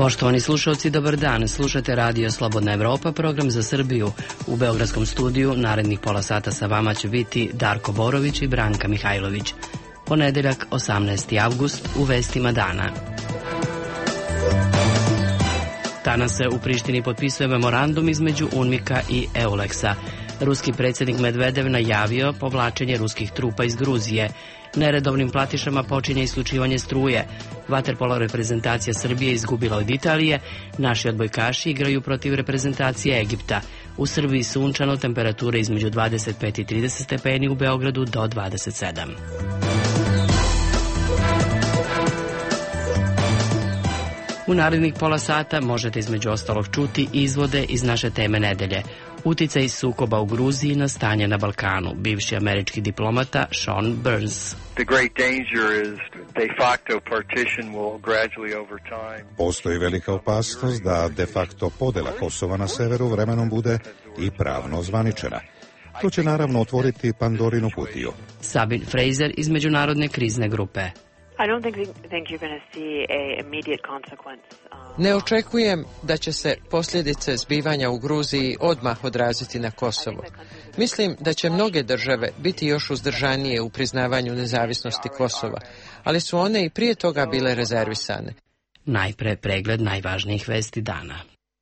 Poštovani slušalci, dobar dan. Slušate Radio Slobodna Evropa, program za Srbiju. U beogradskom studiju narednih pola sata sa vama će biti Darko Borović i Branka Mihajlović. Ponedeljak, 18. avgust, u vestima dana. Danas se u Prištini potpisuje memorandum između UNMIK-a i EULEX-a. Ruski predsjednik Medvedev najavio povlačenje ruskih trupa iz Gruzije. Neredovnim platišama počinje isključivanje struje. Vaterpolo reprezentacija Srbije izgubila od Italije. Naši odbojkaši igraju protiv reprezentacije Egipta. U Srbiji sunčano, temperature između 25 i 30 stepeni, u Beogradu do 27. U narednih pola sata možete između ostalog čuti izvode iz naše teme nedelje. Uticaj sukoba u Gruziji na stanje na Balkanu. Bivši američki diplomata Sean Burns. Postoji velika opasnost da de facto podela Kosova na severu vremenom bude i pravno zvaničena. To će naravno otvoriti Pandorinu kutiju. Sabine Fraser iz Međunarodne krizne grupe. Ne očekujem da će se posljedice zbivanja u Gruziji odmah odraziti na Kosovo. Mislim da će mnoge države biti još uzdržanije u priznavanju nezavisnosti Kosova, ali su one i prije toga bile rezervisane. Najpre pregled najvažnijih vesti dana.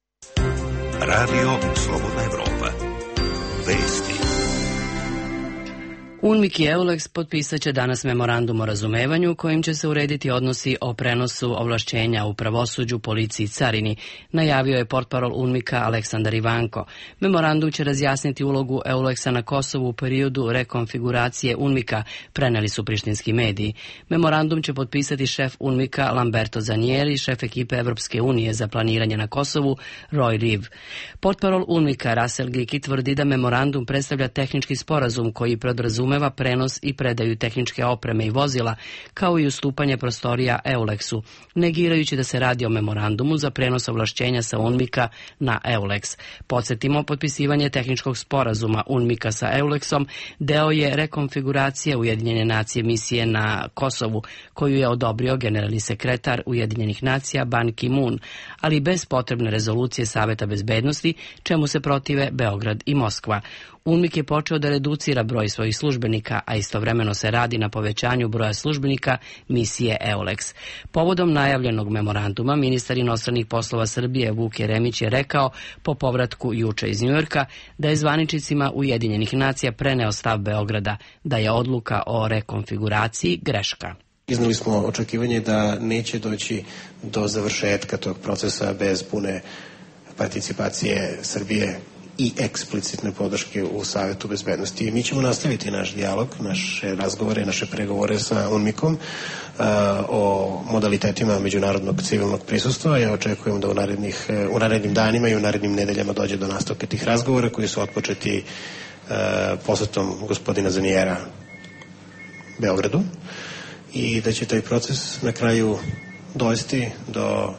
Radio Slobodna Evropa. Vesti. UNMIK i EULEX potpisat će danas memorandum o razumevanju kojim će se urediti odnosi o prenosu ovlašćenja u pravosuđu, policiji i carini, najavio je portparol UNMIK-a Aleksandar Ivanko. Memorandum će razjasniti ulogu EULEX-a na Kosovu u periodu rekonfiguracije UNMIK-a, preneli su prištinski mediji. Memorandum će potpisati šef UNMIK-a Lamberto Zanieri i šef ekipe Evropske unije za planiranje na Kosovu Roy Reeve. Portparol UNMIK-a Russell Giki tvrdi da memorandum predstavlja tehnički sporazum koji podrazumeva prenos i predaju tehničke opreme i vozila, kao i ustupanje prostorija EULEX-u, negirajući da se radi o memorandumu za prenos ovlašćenja sa UNMIK-a na EULEX. Podsjetimo, potpisivanje tehničkog sporazuma UNMIK-a sa EULEX-om deo je rekonfiguracije Ujedinjene nacije misije na Kosovu, koju je odobrio generalni sekretar Ujedinjenih nacija Ban Ki-moon, ali bez potrebne rezolucije Saveta bezbednosti, čemu se protive Beograd i Moskva. UNMIK je počeo da reducira broj svojih službenika, a istovremeno se radi na povećanju broja službenika misije EULEX. Povodom najavljenog memoranduma, ministar inostranih poslova Srbije Vuk Jeremić je rekao po povratku juče iz Njujorka da je zvaničnicima Ujedinjenih nacija preneo stav Beograda, da je odluka o rekonfiguraciji greška. Iznali smo očekivanje da neće doći do završetka tog procesa bez pune participacije Srbije i eksplicitne podrške u Savetu bezbednosti. Mi ćemo nastaviti naš dijalog, naše razgovore, naše pregovore sa UNMIK-om o modalitetima međunarodnog civilnog prisustva. Ja očekujem da u narednim danima i u narednim nedeljama dođe do nastavka tih razgovora koji su otpočeti posjetom gospodina Zanijera Beogradu i da će taj proces na kraju dovesti do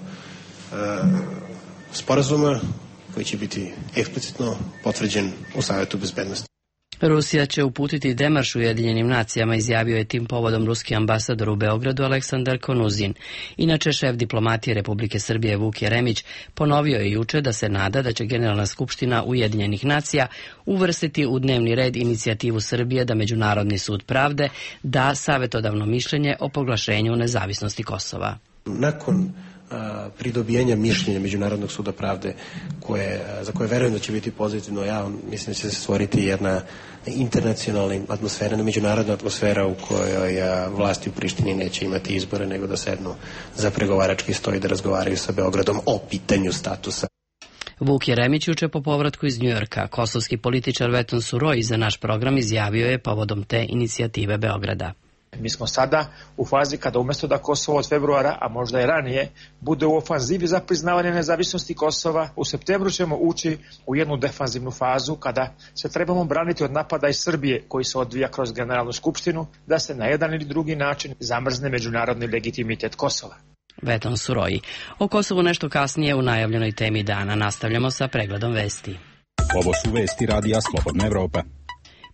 sporazuma koji će biti eksplicitno potvrđen u Savetu bezbednosti. Rusija će uputiti demarš Ujedinjenim nacijama, izjavio je tim povodom ruski ambasador u Beogradu Aleksandar Konuzin. Inače, šef diplomatije Republike Srbije Vuk Jeremić ponovio je juče da se nada da će Generalna skupština Ujedinjenih nacija uvrstiti u dnevni red inicijativu Srbije da Međunarodni sud pravde da savjetodavno mišljenje o proglašenju nezavisnosti Kosova. Pridobijanja mišljenja Međunarodnog suda pravde za koje verujem da će biti pozitivno, ja mislim da će se stvoriti jedna internacionalna atmosfera, međunarodna atmosfera u kojoj vlasti u Prištini neće imati izbore nego da sednu za pregovarački stol i da razgovaraju sa Beogradom o pitanju statusa. Vuk Jeremić juče po povratku iz Njujorka. Kosovski političar Veton Suroj za naš program izjavio je povodom te inicijative Beograda. Mi smo sada u fazi kada umjesto da Kosovo od februara, a možda i ranije, bude u ofanzivi za priznavanje nezavisnosti Kosova, u septembru ćemo ući u jednu defanzivnu fazu kada se trebamo braniti od napada iz Srbije koji se odvija kroz Generalnu skupštinu, da se na jedan ili drugi način zamrzne međunarodni legitimitet Kosova. Veton Suroji. O Kosovu nešto kasnije u najavljenoj temi dana. Nastavljamo sa pregledom vesti. Ovo su vesti Radija Slobodna Evropa.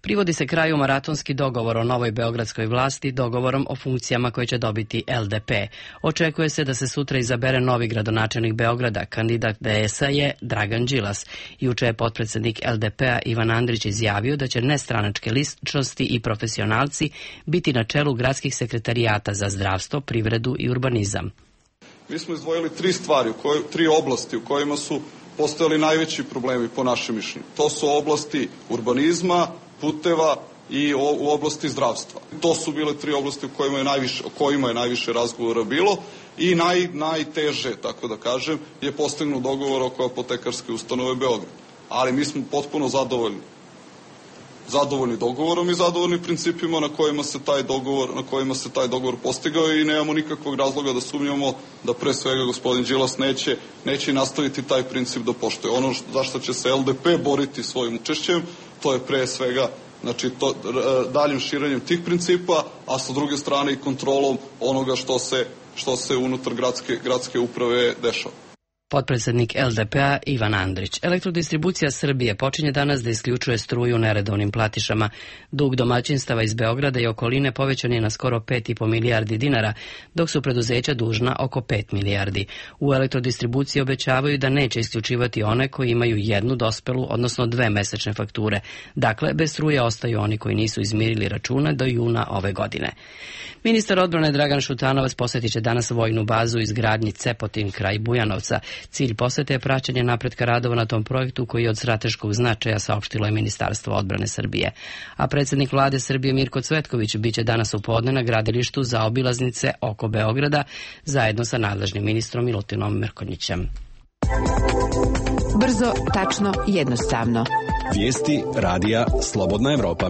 Privodi se kraju maratonski dogovor o novoj beogradskoj vlasti dogovorom o funkcijama koje će dobiti LDP. Očekuje se da se sutra izabere novi gradonačelnik Beograda. Kandidat DS-a je Dragan Đilas. Juče je potpredsednik LDP-a Ivan Andrić izjavio da će nestranačke ličnosti i profesionalci biti na čelu gradskih sekretarijata za zdravstvo, privredu i urbanizam. Mi smo izdvojili tri oblasti u kojima su postojali najveći problemi po našem mišljenju. To su oblasti urbanizma, puteva i u oblasti zdravstva. To su bile tri oblasti o kojima je najviše razgovora bilo i najteže, tako da kažem, je postignut dogovor oko apotekarske ustanove Beograd. Ali mi smo potpuno zadovoljni dogovorom i zadovoljni principima na kojima se taj dogovor postigao i nemamo nikakvog razloga da sumnjamo da pre svega gospodin Đilas neće nastaviti taj princip da poštuje. Ono za što će se LDP boriti svojim učešćem, to je pre svega daljim širenjem tih principa, a sa druge strane i kontrolom onoga što se unutar gradske uprave dešava. Potpredsednik LDP-a Ivan Andrić. Elektrodistribucija Srbije počinje danas da isključuje struju u neredovnim platišama. Dug domaćinstava iz Beograda i okoline povećan je na skoro 5,5 milijardi dinara, dok su preduzeća dužna oko 5 milijardi. U elektrodistribuciji obećavaju da neće isključivati one koji imaju jednu dospelu, odnosno 2 mesečne fakture. Dakle, bez struje ostaju oni koji nisu izmirili račune do juna ove godine. Ministar odbrane Dragan Šutanovac posetit će danas vojnu bazu u izgradnji Cepotin kraj Bujanovca. Cilj posete je praćenje napretka radova na tom projektu koji je od strateškog značaja, saopštilo je Ministarstvo odbrane Srbije. A predsjednik vlade Srbije Mirko Cvetković biće danas u podne na gradilištu za obilaznice oko Beograda zajedno sa nadležnim ministrom Milutinom Mrkonjićem. Brzo, tačno, jednostavno. Vijesti radija Slobodna Evropa.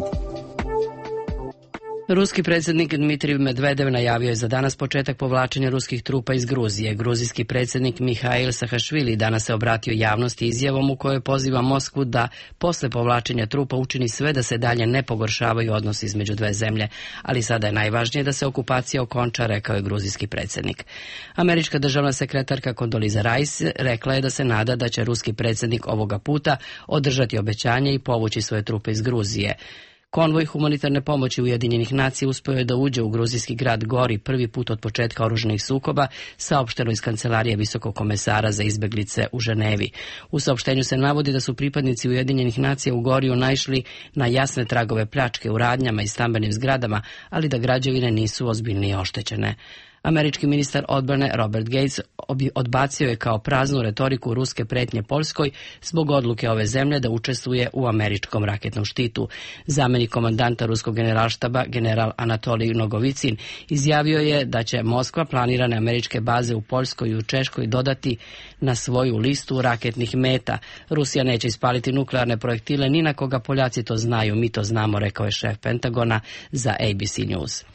Ruski predsjednik Dmitrij Medvedev najavio je za danas početak povlačenja ruskih trupa iz Gruzije. Gruzijski predsjednik Mihail Sahašvili danas se obratio javnosti izjavom u kojoj poziva Moskvu da posle povlačenja trupa učini sve da se dalje ne pogoršavaju odnosi između dve zemlje, ali sada je najvažnije da se okupacija okonča, rekao je gruzijski predsjednik. Američka državna sekretarka Condoleezza Rice rekla je da se nada da će ruski predsjednik ovoga puta održati obećanje i povući svoje trupe iz Gruzije. Konvoj humanitarne pomoći Ujedinjenih nacija uspeo je da uđe u gruzijski grad Gori prvi put od početka oružanih sukoba, saopšteno iz kancelarije Visokog komesara za izbeglice u Ženevi. U saopštenju se navodi da su pripadnici Ujedinjenih nacija u Goriju naišli na jasne tragove pljačke u radnjama i stambenim zgradama, ali da građevine nisu ozbiljnije oštećene. Američki ministar odbrane Robert Gates odbacio je kao praznu retoriku ruske pretnje Poljskoj zbog odluke ove zemlje da učestvuje u američkom raketnom štitu. Zamenik komandanta ruskog generalštaba, general Anatolij Nogovicin, izjavio je da će Moskva planirane američke baze u Poljskoj i u Češkoj dodati na svoju listu raketnih meta. Rusija neće ispaliti nuklearne projektile ni na koga, Poljaci to znaju, mi to znamo, rekao je šef Pentagona za ABC News.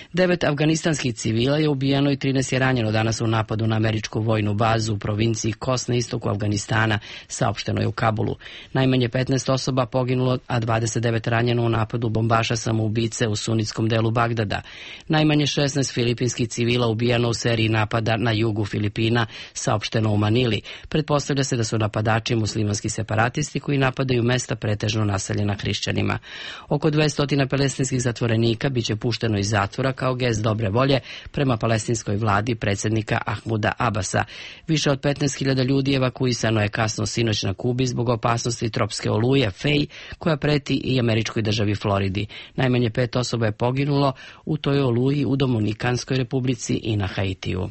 9 afganistanskih civila je ubijeno i 13 je ranjeno danas u napadu na američku vojnu bazu u provinciji Kos na istoku Afganistana, saopšteno je u Kabulu. Najmanje 15 osoba poginulo, a 29 ranjeno u napadu bombaša samoubice u sunitskom delu Bagdada. Najmanje 16 filipinskih civila ubijeno u seriji napada na jugu Filipina, saopšteno u Manili. Pretpostavlja se da su napadači muslimanski separatisti koji napadaju mesta pretežno naseljena hrišćanima. Oko 200 palestinskih zatvorenika biće pušteno iz zatvora kao gest dobre volje prema palestinskoj vladi predsjednika Ahmuda Abasa. Više od 15.000 ljudi evakuisano je kasno sinoć na Kubi zbog opasnosti tropske oluje Fej, koja preti i američkoj državi Floridi. Najmanje 5 osoba je poginulo u toj oluji u Dominikanskoj republici i na Haitiju.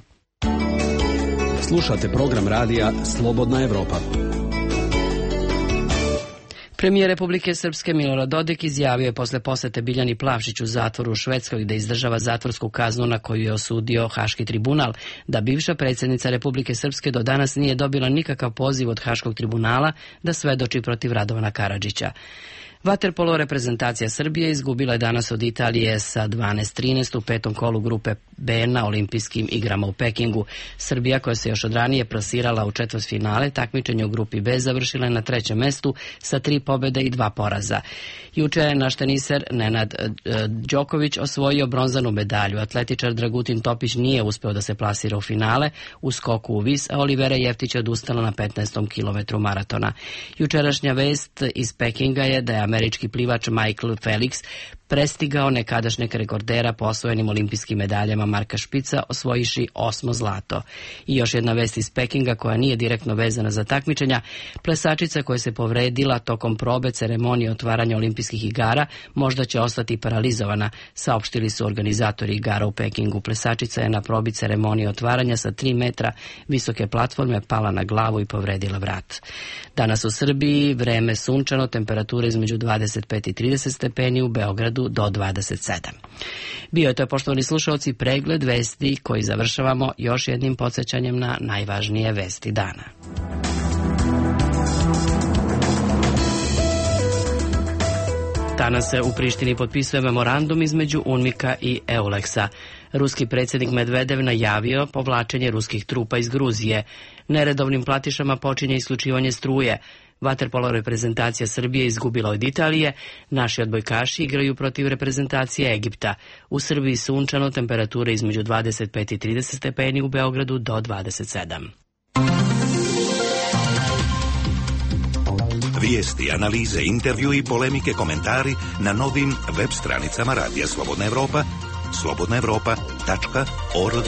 Slušate program radija Slobodna Evropa. Premijer Republike Srpske Milorad Dodik izjavio je posle posete Biljani Plavšić u zatvoru u Švedskoj gde izdržava zatvorsku kaznu na koju je osudio Haški tribunal, da bivša predsjednica Republike Srpske do danas nije dobila nikakav poziv od Haškog tribunala da svedoči protiv Radovana Karadžića. Vaterpolo reprezentacija Srbije izgubila je danas od Italije sa 12-13 u petom kolu grupe B na olimpijskim igrama u Pekingu. Srbija, koja se još od ranije plasirala u četvrtfinale, takmičenje u grupi B završila je na 3. mestu sa 3 pobjede i 2 poraza. Juče je naš teniser Nenad Đoković osvojio bronzanu medalju. Atletičar Dragutin Topić nije uspeo da se plasira u finale u skoku u vis, a Olivera Jeftić je odustala na 15. kilometru maratona. Jučerašnja vest iz Pekinga je da je američki plivač Michael Felix prestigao nekadašnjeg rekordera po osvojenim olimpijskim medaljama Marka Špica, osvojiši 8. zlato. I još jedna vest iz Pekinga koja nije direktno vezana za takmičenja. Plesačica koja se povredila tokom probe ceremonije otvaranja olimpijskih igara možda će ostati paralizovana, saopštili su organizatori igara u Pekingu. Plesačica je na probi ceremonije otvaranja sa 3 metra visoke platforme pala na glavu i povredila vrat. Danas u Srbiji vreme sunčano, temperatura između 25 i 30 stepeni, u Beogradu do 27. Bio je to, poštovani slušalci, pregled vesti koji završavamo još jednim podsjećanjem na najvažnije vesti dana. Danas se u Prištini potpisuje memorandum između UNMIK-a i EULEX-a. Ruski predsjednik Medvedev najavio povlačenje ruskih trupa iz Gruzije. Neredovnim platišama počinje isključivanje struje. Vaterpolo reprezentacija Srbije izgubila od Italije, naši odbojkaši igraju protiv reprezentacije Egipta. U Srbiji sunčano, temperature između 25 i 30 stepeni, u Beogradu do 27. Vijesti, analize, intervju i polemike, komentari na novim web stranicama Radija Slobodna Evropa, slobodnaevropa.org.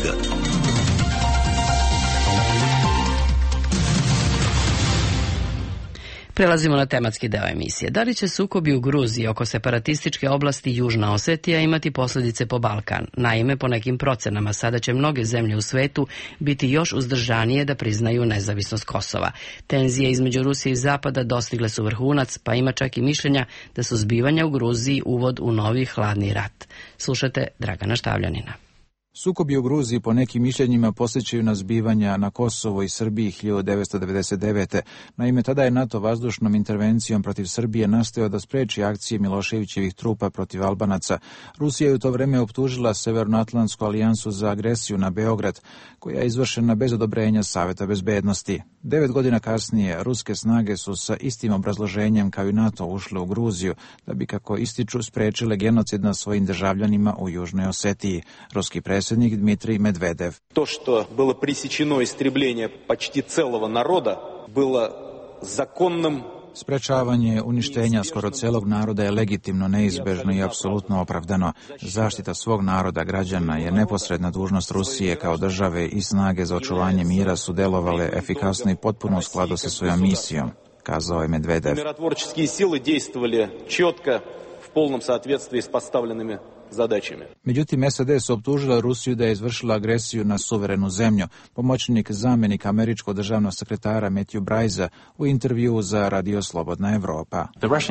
Prelazimo na tematski deo emisije. Da li će sukobi u Gruziji oko separatističke oblasti Južna Osetija imati posljedice po Balkan? Naime, po nekim procenama, sada će mnoge zemlje u svetu biti još uzdržanije da priznaju nezavisnost Kosova. Tenzije između Rusije i Zapada dostigle su vrhunac, pa ima čak i mišljenja da su zbivanja u Gruziji uvod u novi hladni rat. Slušate Dragana Štavljanina. Sukobi u Gruziji po nekim mišljenjima podsjećaju na zbivanja na Kosovo i Srbiji 1999. Naime, tada je NATO vazdušnom intervencijom protiv Srbije nastojao da spreči akcije Miloševićevih trupa protiv Albanaca. Rusija je u to vreme optužila Severnoatlantsku alijansu za agresiju na Beograd, koja je izvršena bez odobrenja Saveta bezbednosti. 9 godina kasnije, ruske snage su sa istim obrazloženjem kao i NATO ušle u Gruziju, da bi, kako ističu, sprečile genocid nad svojim državljanima u Južnoj Osetiji. Ruski predsjednik Dmitrij Medvedev. To što bilo presječeno istrebljenje почти целого народа bilo zakonnim. Sprečavanje uništenja skoro celog naroda je legitimno, neizbežno i apsolutno opravdano. Zaštita svog naroda, građana, je neposredna dužnost Rusije kao države i snage za očuvanje mira su delovale efikasno i potpuno u skladu sa svojom misijom, kazao je Medvedev. Mirotvorческие силы действовали четко, в полном соответствии с поставленными zadaćima. Međutim, SAD su optužila Rusiju da je izvršila agresiju na suverenu zemlju. Pomoćnik zamjenika američkog državnog sekretara Matthew Bryza u intervjuu za Radio Slobodna Evropa.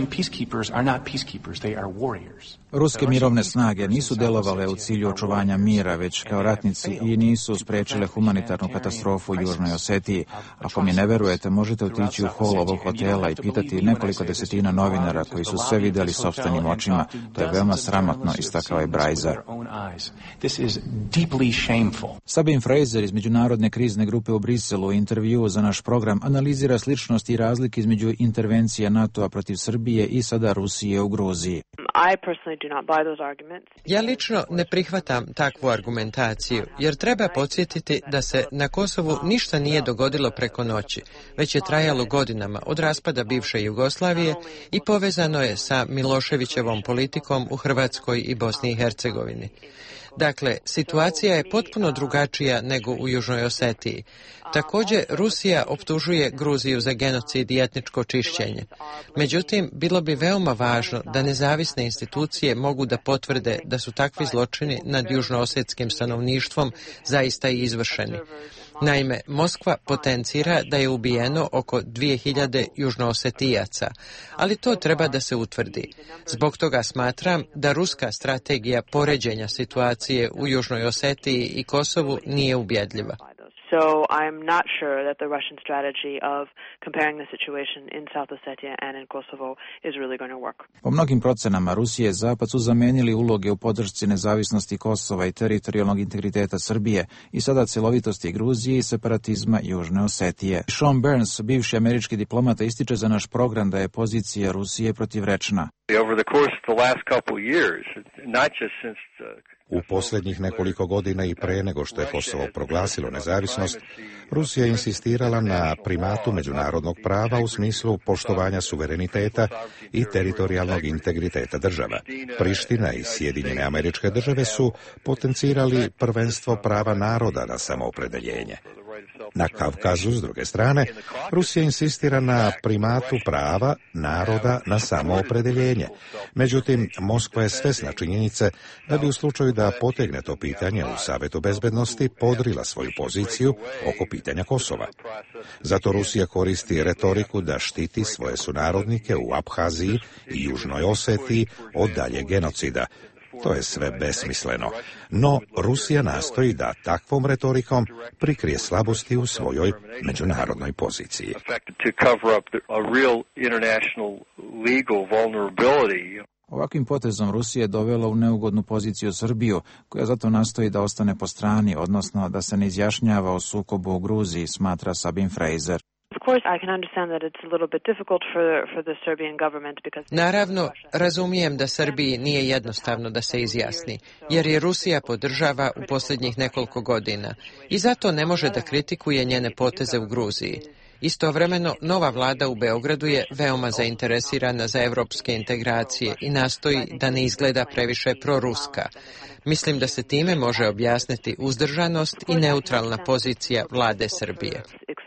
Ruske mirovne snage nisu delovale u cilju očuvanja mira, već kao ratnici, i nisu sprečile humanitarnu katastrofu u Južnoj Osetiji. Ako mi ne verujete, možete otići u hol ovog hotela i pitati nekoliko desetina novinara koji su sve vidjeli sopstvenim očima. To je veoma sramotno, istakao je Bryza. Sabine Fraser iz Međunarodne krizne grupe u Briselu u intervjuu za naš program analizira sličnosti i razlike između intervencije NATO-a protiv Srbije i sada Rusije u Gruziji. Ja lično ne prihvatam takvu argumentaciju, jer treba podsjetiti da se na Kosovu ništa nije dogodilo preko noći, već je trajalo godinama od raspada bivše Jugoslavije i povezano je sa Miloševićevom politikom u Hrvatskoj i Bosni i Hercegovini. Dakle, situacija je potpuno drugačija nego u Južnoj Osetiji. Također, Rusija optužuje Gruziju za genocid i etničko čišćenje. Međutim, bilo bi veoma važno da nezavisne institucije mogu da potvrde da su takvi zločini nad južnoosetskim stanovništvom zaista i izvršeni. Naime, Moskva potencira da je ubijeno oko 2000 južnoosetijaca, ali to treba da se utvrdi. Zbog toga smatram da ruska strategija poređenja situacije u Južnoj Osetiji i Kosovu nije ubjedljiva. So I'm not sure that the Russian strategy of comparing the situation in South Ossetia and in Kosovo is really going to work. Po mnogim procenama, Rusija i Zapad su zamenili uloge u podršci nezavisnosti Kosova i teritorijalnog integriteta Srbije i sada celovitosti Gruzije i separatizma Južne Osetije. Sean Burns, bivši američki diplomata, ističe za naš program da je pozicija Rusije protivrečna. Over the course of the last couple of years, not just since the U posljednjih nekoliko godina i pre nego što je Kosovo proglasilo nezavisnost, Rusija je insistirala na primatu međunarodnog prava u smislu poštovanja suvereniteta i teritorijalnog integriteta država. Priština i Sjedinjene Američke Države su potencirali prvenstvo prava naroda na samoopredeljenje. Na Kavkazu, s druge strane, Rusija insistira na primatu prava naroda na samoopredeljenje. Međutim, Moskva je svesna činjenice da bi u slučaju da potegne to pitanje u Savetu bezbednosti podrila svoju poziciju oko pitanja Kosova. Zato Rusija koristi retoriku da štiti svoje sunarodnike u Abhaziji i Južnoj Osetiji od daljeg genocida. To je sve besmisleno, no Rusija nastoji da takvom retorikom prikrije slabosti u svojoj međunarodnoj poziciji. Ovakvim potezom Rusija je dovela u neugodnu poziciju Srbiju, koja zato nastoji da ostane po strani, odnosno da se ne izjašnjava o sukobu u Gruziji, smatra Sabine Fraser. Naravno, razumijem da Srbiji nije jednostavno da se izjasni, jer je Rusija podržava u posljednjih nekoliko godina i zato ne može da kritikuje njene poteze u Gruziji. Istovremeno, nova vlada u Beogradu je veoma zainteresirana za evropske integracije i nastoji da ne izgleda previše proruska. Mislim da se time može objasniti uzdržanost i neutralna pozicija vlade Srbije.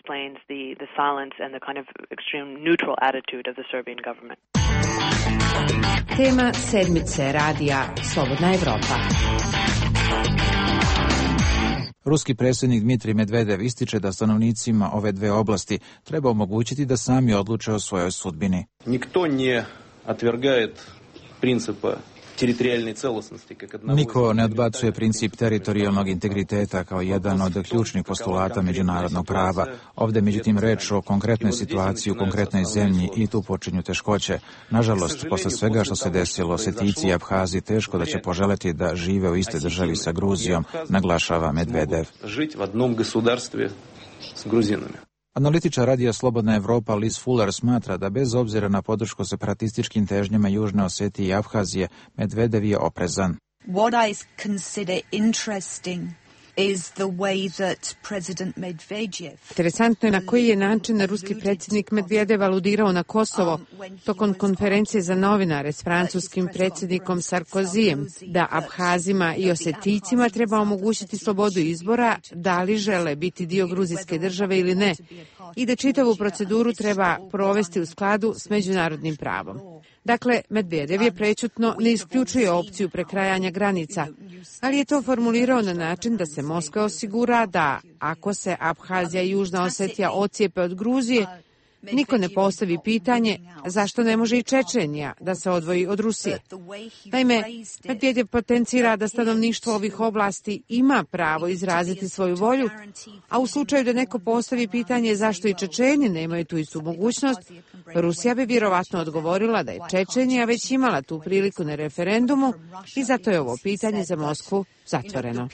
Tema sedmice radija Slobodna Evropa. Ruski predsjednik Dmitrij Medvedev ističe da stanovnicima ove dve oblasti treba omogućiti da sami odluče o svojoj sudbini. Nikto ne отвергает принципа teritorijalne celisnosti. Niko ne odbacuje princip teritorijalnog integriteta kao jedan od ključnih postulata međunarodnog prava. Ovdje međutim reč o konkretnoj situaciji u konkretnoj zemlji i tu počinju teškoće. Nažalost, posle svega što se desilo Osetijci i Abhazi, teško da će poželeti da žive u istoj državi sa Gruzijom, naglašava Medvedev. Žiti u jednom gospodarstvu s Gruzinama. Analitičar radija Slobodna Evropa Liz Fuller smatra da bez obzira na podršku separatističkim težnjama Južne Osetije i Abhazije, Medvedev je oprezan. What I consider interesting is the way that President Medvedev... Interesantno je na koji je način ruski predsjednik Medvedev aludirao na Kosovo tokom konferencije za novinare s francuskim predsjednikom Sarkozijem, da Abhazima i Osetijcima treba omogućiti slobodu izbora da li žele biti dio gruzijske države ili ne i da čitavu proceduru treba provesti u skladu s međunarodnim pravom. Dakle, Medvedev je prečutno ne isključuje opciju prekrajanja granica, ali je to formulirao na način da se Moskva osigura da, ako se Abhazija i Južna Osetija ocijepe od Gruzije, niko ne postavi pitanje zašto ne može i Čečenija da se odvoji od Rusije. Naime, Medvedev potencira da stanovništvo ovih oblasti ima pravo izraziti svoju volju, a u slučaju da neko postavi pitanje zašto i Čečeni nemaju tu istu mogućnost, Rusija bi vjerovatno odgovorila da je Čečenija već imala tu priliku na referendumu i zato je ovo pitanje za Moskvu zatvoreno.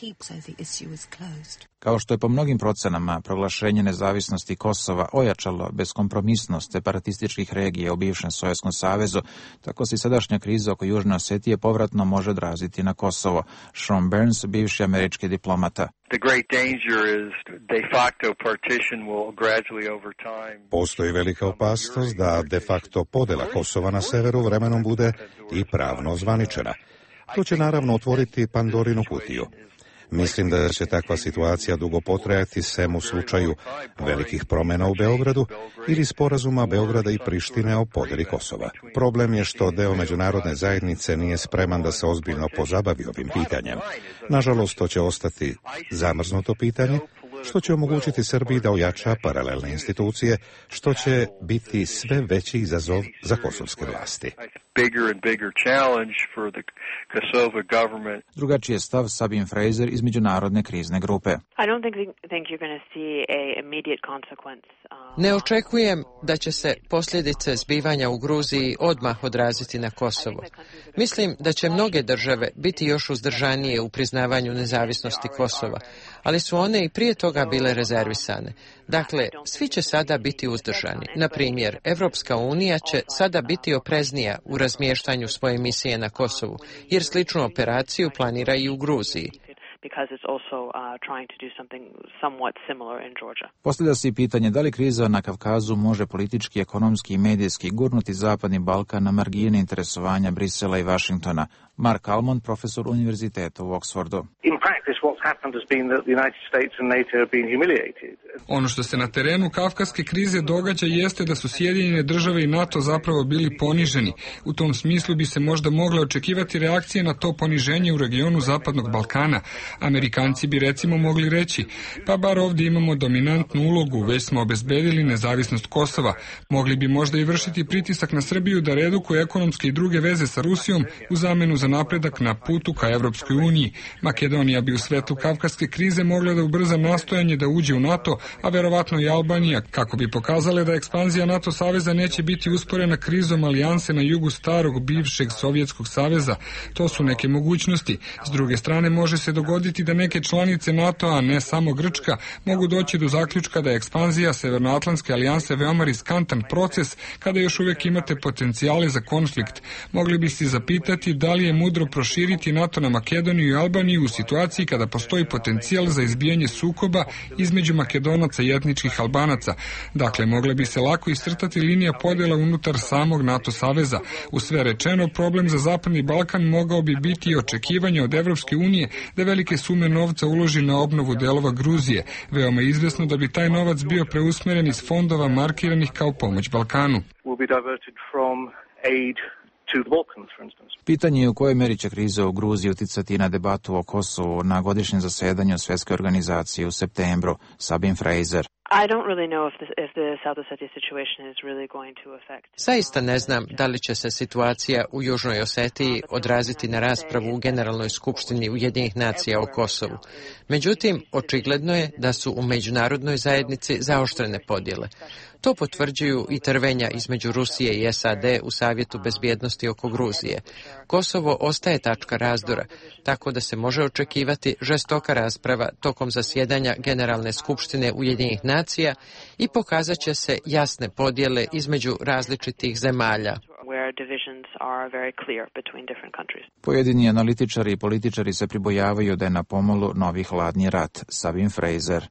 Kao što je po mnogim procenama proglašenje nezavisnosti Kosova ojačalo beskompromisnost separatističkih regija u bivšem Sovjetskom savezu, tako se i sadašnja kriza oko Južne Osetije povratno može odraziti na Kosovo. Sean Burns, bivši američki diplomata. Postoji velika opasnost da de facto podela Kosova na severu vremenom bude i pravno zvaničena. To će naravno otvoriti Pandorinu kutiju. Mislim da će takva situacija dugo potrajati sem u slučaju velikih promjena u Beogradu ili sporazuma Beograda i Prištine o podjeli Kosova. Problem je što deo međunarodne zajednice nije spreman da se ozbiljno pozabavi ovim pitanjem. Nažalost, to će ostati zamrznuto pitanje, što će omogućiti Srbiji da ojača paralelne institucije, što će biti sve veći izazov za kosovske vlasti. Drugačiji je stav Sabine Fraser iz Međunarodne krizne grupe. Ne očekujem da će se posljedice zbivanja u Gruziji odmah odraziti na Kosovo. Mislim da će mnoge države biti još uzdržanije u priznavanju nezavisnosti Kosova, ali su one i prije toga bile rezervisane. Dakle, svi će sada biti uzdržani. Na primjer, Evropska unija će sada biti opreznija u razmještanju svoje misije na Kosovu, jer sličnu operaciju planira i u Gruziji. Because it's also trying to do something somewhat similar in Georgia. Postavlja se i pitanje da li kriza na Kavkazu može politički, ekonomski i medijski gurnuti Zapadni Balkan na margine interesovanja Brisela i Vašingtona. Mark Almond, profesor univerziteta u Oxfordu. Ono što se na terenu kavkaske krize događa jeste da su Sjedinjene države i NATO zapravo bili poniženi. U tom smislu bi se možda mogle očekivati reakcije na to poniženje u regionu Zapadnog Balkana. Amerikanci bi recimo mogli reći, pa bar ovdje imamo dominantnu ulogu, već smo obezbedili nezavisnost Kosova. Mogli bi možda i vršiti pritisak na Srbiju da redukuje ekonomske i druge veze sa Rusijom u zamenu za napredak na putu ka Evropskoj uniji. Makedonija bi u svetlu kavkaske krize mogla da ubrza nastojanje da uđe u NATO, a verovatno i Albanija, kako bi pokazale da ekspanzija NATO saveza neće biti usporena krizom alijanse na jugu starog bivšeg Sovjetskog saveza. To su neke mogućnosti. S druge strane, može se dogoditi da neke članice NATO, a ne samo Grčka, mogu doći do zaključka da je ekspanzija Severnoatlantske alijanse veoma riskantan proces kada još uvijek imate potencijale za konflikt. Mogli bi se zapitati da li je mudro proširiti NATO na Makedoniju i Albaniju u situaciji kada postoji potencijal za izbijanje sukoba između Makedonaca i etničkih Albanaca. Dakle, mogle bi se lako iscrtati linija podjela unutar samog NATO saveza. U sve rečeno, problem za Zapadni Balkan mogao bi biti i očekivanje od Evropske unije da velike sume novca uloži na obnovu delova Gruzije. Veoma je izvesno da bi taj novac bio preusmeren iz fondova markiranih kao pomoć Balkanu. Pitanje je u kojoj meri će kriza u Gruziji uticati na debatu o Kosovu na godišnjem zasedanju Svjetske organizacije u septembru. Sabine Fraser. Zaista ne znam da li će se situacija u Južnoj Osetiji odraziti na raspravu u Generalnoj skupštini Ujedinjenih nacija o Kosovu. Međutim, očigledno je da su u međunarodnoj zajednici zaoštrene podjele. To potvrđuju i trvenja između Rusije i SAD u Savjetu bezbjednosti oko Gruzije. Kosovo ostaje tačka razdora, tako da se može očekivati žestoka rasprava tokom zasjedanja Generalne skupštine Ujedinjenih nacija i pokazat će se jasne podjele između različitih zemalja. Pojedini analitičari i političari se pribojavaju da je na pomolu novi hladni rat. Sabine Fraser.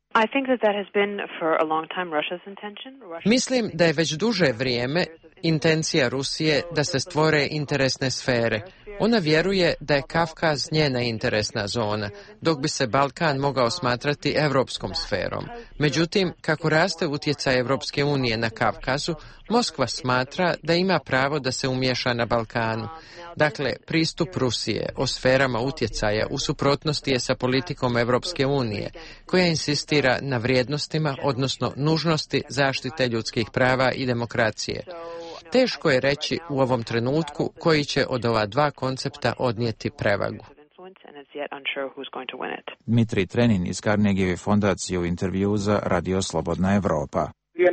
Mislim da je već duže vrijeme intencija Rusije da se stvore interesne sfere. Ona vjeruje da je Kavkaz njena interesna zona, dok bi se Balkan mogao smatrati europskom sferom. Međutim, kako raste utjecaj Evropske unije na Kavkazu, Moskva smatra da ima pravo da se umiješa na Balkanu. Dakle, pristup Rusije o sferama utjecaja u suprotnosti je sa politikom Evropske unije, koja insistira na vrijednostima, odnosno nužnosti zaštite ljudskih prava i demokracije. Teško je reći u ovom trenutku koji će od ova dva koncepta odnijeti prevagu. Dmitrij Trenin iz Carnegieve fondacije u intervju za Radio Slobodna Evropa.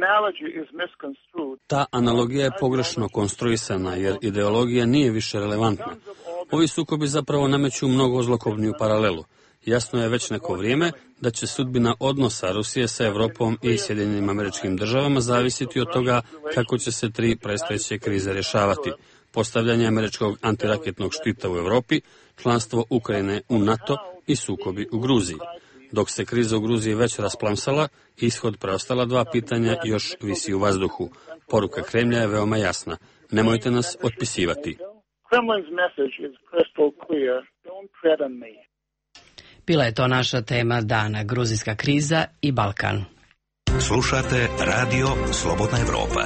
Ta analogija je pogrešno konstruisana jer ideologija nije više relevantna. Ovi sukobi zapravo nameću mnogo zlokobniju paralelu. Jasno je već neko vrijeme da će sudbina odnosa Rusije sa Evropom i Sjedinjenim Američkim Državama zavisiti od toga kako će se tri predstojeće krize rješavati. Postavljanje američkog antiraketnog štita u Europi, članstvo Ukrajine u NATO i sukobi u Gruziji. Dok se kriza u Gruziji već rasplamsala, ishod preostala dva pitanja još visi u vazduhu. Poruka Kremlja je veoma jasna. Nemojte nas otpisivati. Bila je to naša tema dana, gruzijska kriza i Balkan. Slušate Radio Slobodna Evropa.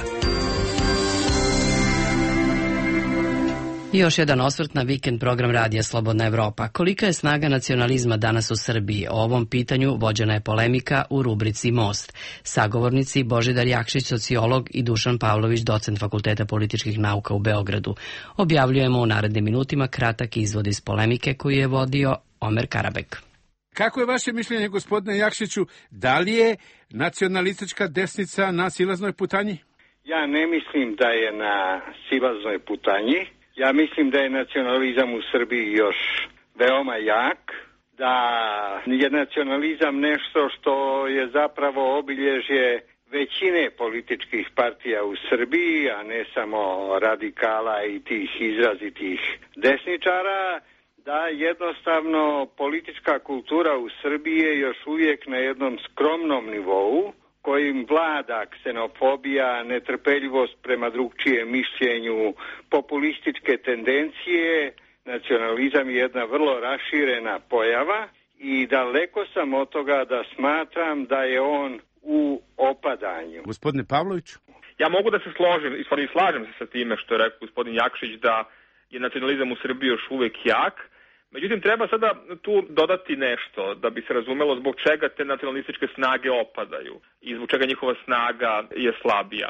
I još jedan osvrt na vikend program Radija Slobodna Evropa. Kolika je snaga nacionalizma danas u Srbiji? O ovom pitanju vođena je polemika u rubrici Most. Sagovornici Božidar Jakšić, sociolog, i Dušan Pavlović, docent Fakulteta političkih nauka u Beogradu. Objavljujemo u narednim minutima kratak izvod iz polemike koju je vodio Omer Karabek. Kako je vaše mišljenje, gospodine Jakšiću, da li je nacionalistička desnica na silaznoj putanji? Ja ne mislim da je na silaznoj putanji. Ja mislim da je nacionalizam u Srbiji još veoma jak, da je nacionalizam nešto što je zapravo obilježje većine političkih partija u Srbiji, a ne samo radikala i tih izrazitih desničara, da jednostavno politička kultura u Srbiji je još uvijek na jednom skromnom nivou, kojim vlada ksenofobija, netrpeljivost prema drugčijem mišljenju, populističke tendencije. Nacionalizam je jedna vrlo raširena pojava i daleko sam od toga da smatram da je on u opadanju. Gospodine Pavloviću? Ja mogu da se složim, i slažem se sa time što je rekao gospodin Jakšić da je nacionalizam u Srbiji još uvijek jak. Međutim, treba sada tu dodati nešto da bi se razumelo zbog čega te nacionalističke snage opadaju i zbog čega njihova snaga je slabija.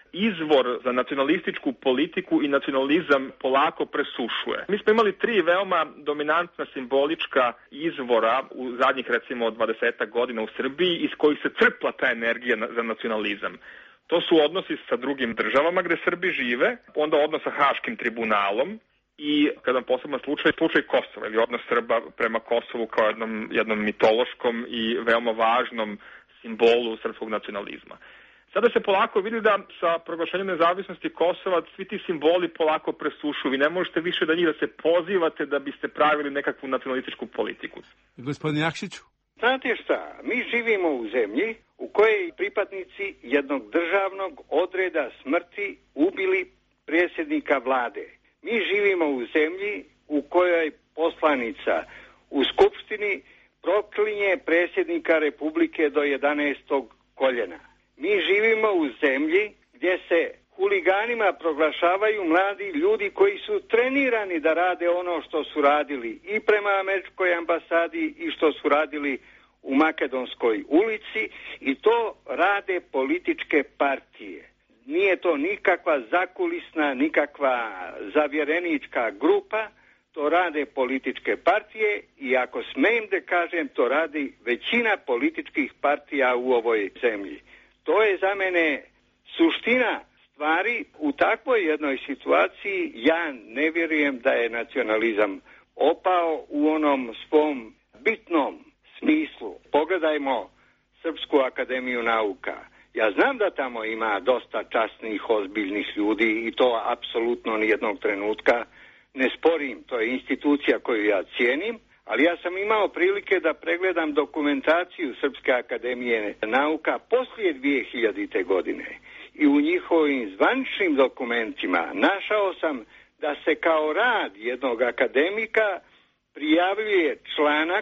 Izvor za nacionalističku politiku i nacionalizam polako presušuje. Mi smo imali 3 veoma dominantna simbolička izvora u zadnjih recimo 20 godina u Srbiji iz kojih se crpla ta energija za nacionalizam. To su odnosi sa drugim državama gde Srbi žive, onda odnos sa Haškim tribunalom i kada posebno slučaj Kosova ili odnos Srba prema Kosovu kao jednom mitološkom i veoma važnom simbolu srpskog nacionalizma. Sada se polako vidi da sa proglašenjem nezavisnosti Kosova svi ti simboli polako presušuju. Vi ne možete više da njih da se pozivate da biste pravili nekakvu nacionalističku politiku. Gospodin Jakšiću? Znate šta, mi živimo u zemlji u kojoj pripadnici jednog državnog odreda smrti ubili predsjednika vlade. Mi živimo u zemlji u kojoj poslanica u Skupštini proklinje predsjednika Republike do 11. koljena. Mi živimo u zemlji gdje se huliganima proglašavaju mladi ljudi koji su trenirani da rade ono što su radili i prema američkoj ambasadi i što su radili u Makedonskoj ulici i to rade političke partije. Nije to nikakva zakulisna, nikakva zavjerenička grupa, to rade političke partije i ako smijem da kažem, to radi većina političkih partija u ovoj zemlji. To je za mene suština stvari. U takvoj jednoj situaciji ja ne vjerujem da je nacionalizam opao u onom svom bitnom smislu. Pogledajmo Srpsku akademiju nauka. Ja znam da tamo ima dosta časnih, ozbiljnih ljudi i to apsolutno nijednog trenutka ne sporim. To je institucija koju ja cijenim, ali ja sam imao prilike da pregledam dokumentaciju Srpske akademije nauka poslije 2000. godine i u njihovim zvaničnim dokumentima našao sam da se kao rad jednog akademika prijavljuje članak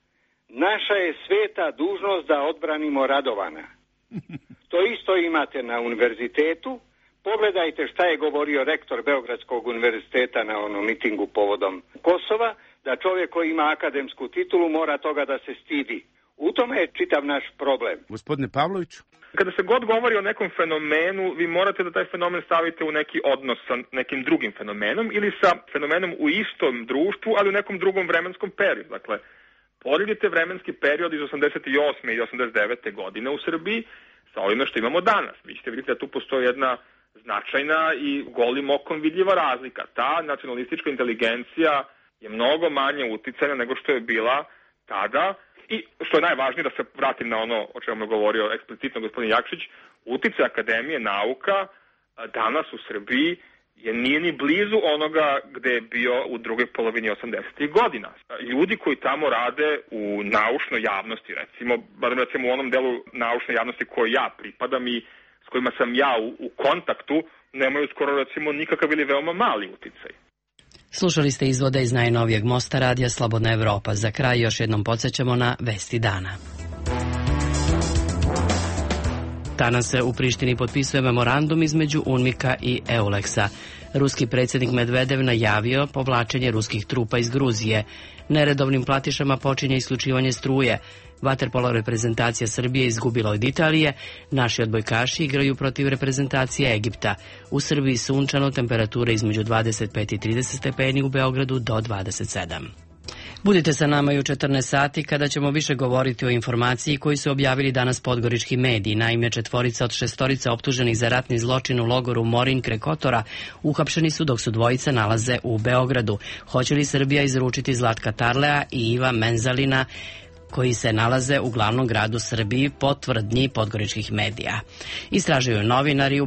"Naša je sveta dužnost da odbranimo Radovana". To isto imate na univerzitetu. Pogledajte šta je govorio rektor Beogradskog univerziteta na onom mitingu povodom Kosova, da čovjek koji ima akademsku titulu mora toga da se stidi. U tome je čitav naš problem. Gospodine Pavloviću? Kada se god govori o nekom fenomenu, vi morate da taj fenomen stavite u neki odnos sa nekim drugim fenomenom ili sa fenomenom u istom društvu, ali u nekom drugom vremenskom periodu. Dakle, poredite vremenski period iz 88. i 89. godine u Srbiji sa ovime što imamo danas. Vi ćete vidjeti da tu postoji jedna značajna i golim okom vidljiva razlika. Ta nacionalistička inteligencija je mnogo manje uticajna nego što je bila tada i što je najvažnije, da se vratim na ono o čemu je govorio eksplicitno gospodin Jakšić, uticaj Akademije nauka danas u Srbiji nije ni blizu onoga gde je bio u drugoj polovini 80. godina. Ljudi koji tamo rade u naučnoj javnosti, recimo u onom delu naučne javnosti koje ja pripadam i s kojima sam ja u kontaktu, nemaju skoro recimo nikakav ili veoma mali uticaj. Slušali ste izvode iz najnovijeg mosta radija Slobodna Evropa. Za kraj još jednom podsjećamo na vesti dana. Danas se u Prištini potpisuje memorandum između UNMIK-a i EULEX-a. Ruski predsjednik Medvedev najavio povlačenje ruskih trupa iz Gruzije. Neredovnim platišama počinje isključivanje struje. Vaterpolo reprezentacija Srbije izgubila od Italije. Naši odbojkaši igraju protiv reprezentacije Egipta. U Srbiji sunčano, temperature između 25 i 30 stepeni, u Beogradu do 27. Budite sa nama i u 14 sati kada ćemo više govoriti o informaciji koju su objavili danas podgorički mediji. Naime, 4 od 6 optuženih za ratni zločin u logoru Morin kraj Kotora uhapšeni su dok su 2 nalaze u Beogradu. Hoće li Srbija izručiti Zlatka Tarlea i Iva Menzalina koji se nalaze u glavnom gradu Srbiji po tvrdnji podgoričkih medija. Istražuju novinari u